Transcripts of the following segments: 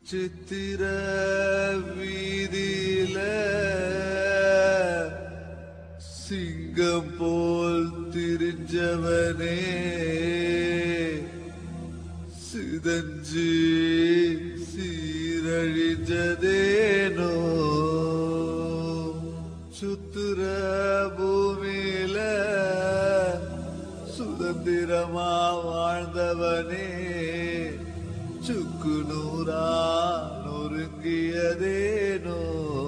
சித்திர வீதியில சிங்கம் போல் திரிஞ்சவனே சிதஞ்சு சீரழிஞ்சதேனோ சுத்துற பூமியில சுதந்திரமா வாழ்ந்தவனே சுக்கு நூறா நொறுங்கியதேனோ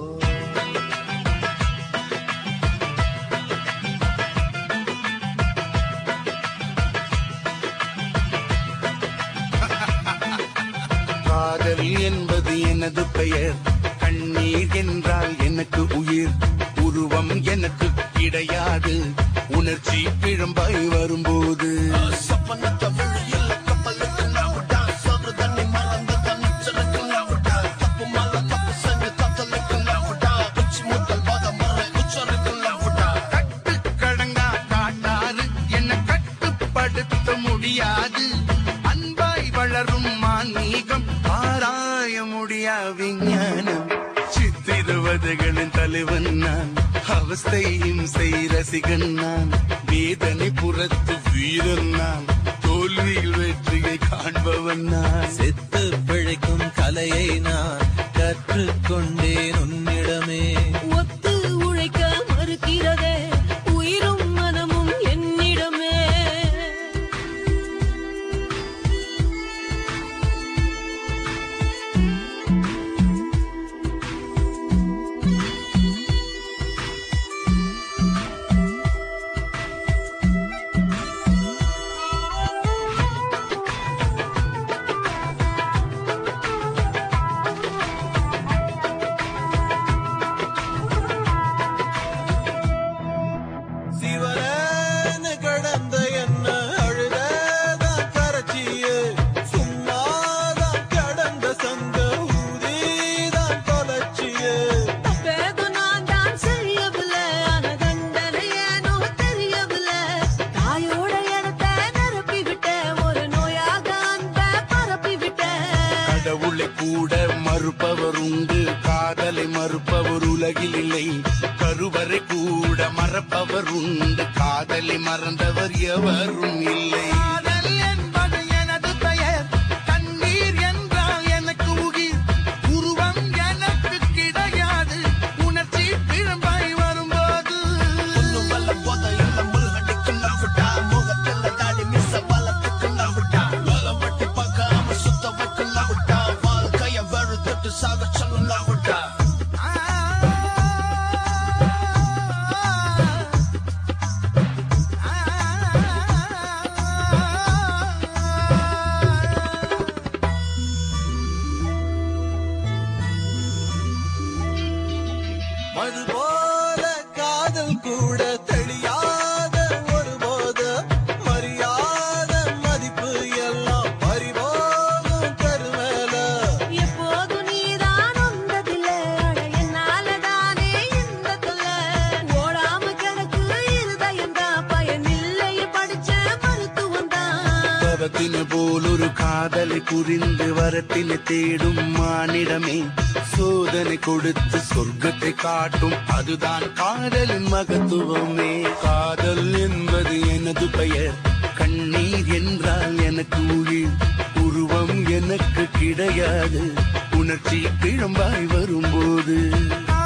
காதல் என்பது எனது பெயர், கண்ணீர் என்றால் எனக்கு உயிர், உருவம் எனக்கு கிடையாது, உணர்ச்சி பிழம்பாய் வரும்போது கட்டுக்கடங்கா காட்டாறு என்னை கட்டுப்படுத்த முடியாது, அன்பாய் வளரும் மான்மீகம் ஆராய முடியா விஞ்ஞானம். சித்திரவதைகளின் தலைவன் நான், அவஸ்தையும் செய் ரசிகன் நான், வேதனை புறத்து வீரன் நான், தோல்வியில் வெற்றியை காண்பவன் நான். செத்து பிழைக்கும் கலையை நான் கற்றுக்கொண்டேன் உன்னிடமே. ஒத்து உழைக்க மறுக்கிறதே உயிரும் மனமும் என்னிடமே. சிவனேன்னு கடந்த என்ன அழுததான் கரைச்சியே, சும்மாதான் கடந்த சங்க ஊதிதான் தொலைச்சியே. தப்பேது நான் தான் செய்யவில்லை, ஆன தண்டனை ஏனோ தெரியவில்லை. தாயோட இடத்தை நிரப்பி விட்டேன், ஒரு நோயாக அன்பை பரப்பி விட்டேன். கடவுளை கூட மறுப்பவர் உண்டு, காதலை மறுப்பவர் உலகில் இல்லை, கருவறை கூட மறப்பவர் உண்டு, காதலை மறந்தவர் எவரும் இல்லை. காதல் என்பது எனது பெயர், கண்ணீர் என்றால் எனக்கு உயிர், உருவம் எனக்கு கிடையாது, உணர்ச்சி பிழம்பாய் வரும்போது மது போல காதல் கூட தெளியாத ஒரு போத, மரியாத மதிப்பு எல்லாம் பறிபோகும் கருமேல. எப்போது நீதான் வந்ததில்லை, அட என்னாலதானே இந்த தொல்லை. ஓடாம கிடக்கு இருதயம் தான், பயனில்லை படிச்ச மருத்துவம் தான். பரத்தின போல் ஒரு காதலை புரிந்து வரத்தினை தேடும் மானிடமே, சோதனை கொடுத்து சொர்க்கத்தை காட்டும், அதுதான் காதலின் மகத்துவமே. காதல் என்பது எனது பெயர், கண்ணீர் என்றால் எனக்கு உயிர், உருவம் எனக்கு கிடையாது, உணர்ச்சி பிழம்பாய் வரும்போது